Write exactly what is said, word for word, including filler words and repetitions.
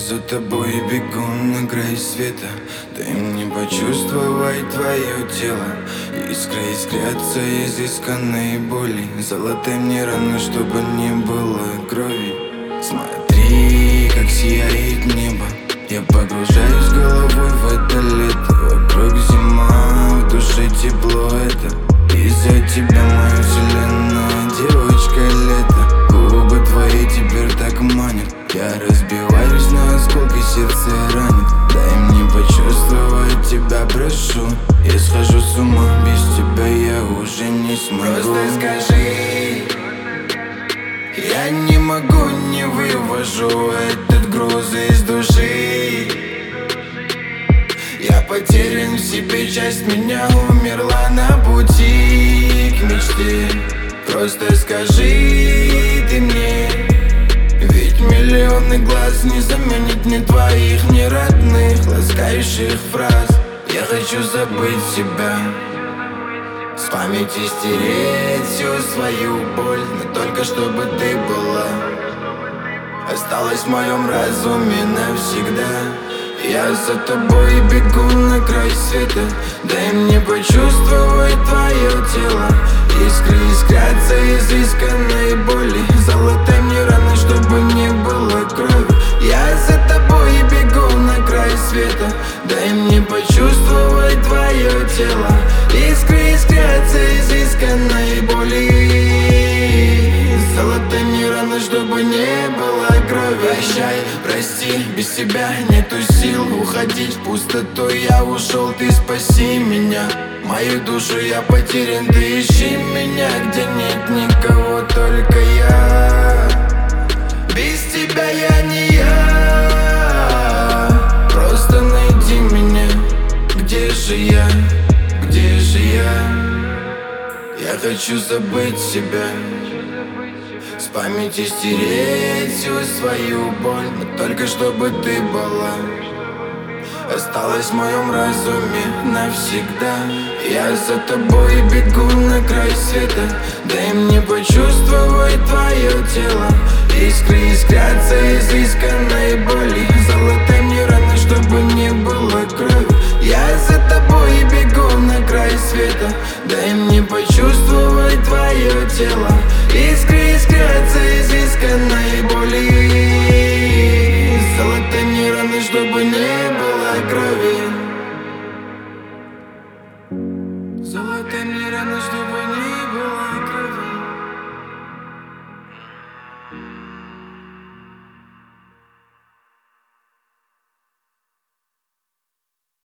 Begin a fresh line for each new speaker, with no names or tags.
за тобой бегу на край света. Дай мне почувствовать твое тело. Искры искрятся изысканной боли. Золотой мне раны, чтобы не было крови. Смотри, как сияет небо. Я погружаюсь головой в это лето. Вокруг зима, в душе тепло это. Из-за тебя моя вселенная, девочка лето. Губы твои теперь так манят. Я разбиваюсь на осколки, сердце ранит. Дай мне почувствовать тебя, прошу. Я схожу с ума, без тебя я уже не смогу. Просто скажи, я не могу, не вывожу этот груз из души. Я потерян в себе, часть меня умерла на пути к мечте. Просто скажи ты мне, ведь миллионы глаз не заменит ни твоих, ни родных ласкающих фраз. Я хочу забыть себя, с памяти стереть всю свою боль, но только чтобы ты была, осталась в моем разуме навсегда. Я за тобой бегу на край света. Дай мне почувствовать твое тело. Искры искрятся изысканной боли. Золотой мне раны, чтобы не было крови. Я за тобой бегу на край света. Дай мне почувствовать твое тело. Искры искрятся изысканной боли. Золотой мне раны, чтобы не было крови. Прощай, прости, без тебя нету сил уходить в пустоту. Я ушел, ты спаси меня. Мою душу я потерян, ты ищи меня, где нет никого, только я. Без тебя я не я. Просто найди меня. Где же я? Где же я? Я хочу забыть себя, с памяти стереть всю свою боль, но только чтобы ты была, осталась в моем разуме навсегда. Я за тобой бегу на край света. Дай мне почувствовать твое тело. Искры искрятся изысканной боли. Золотой мне раны, чтобы не было крови. Я за тобой бегу на край света. Дай мне почувствовать твое тело. Искры искрятся изысканной боли. Золотой мне раны, чтобы не было крови. Золотой мне раны, чтобы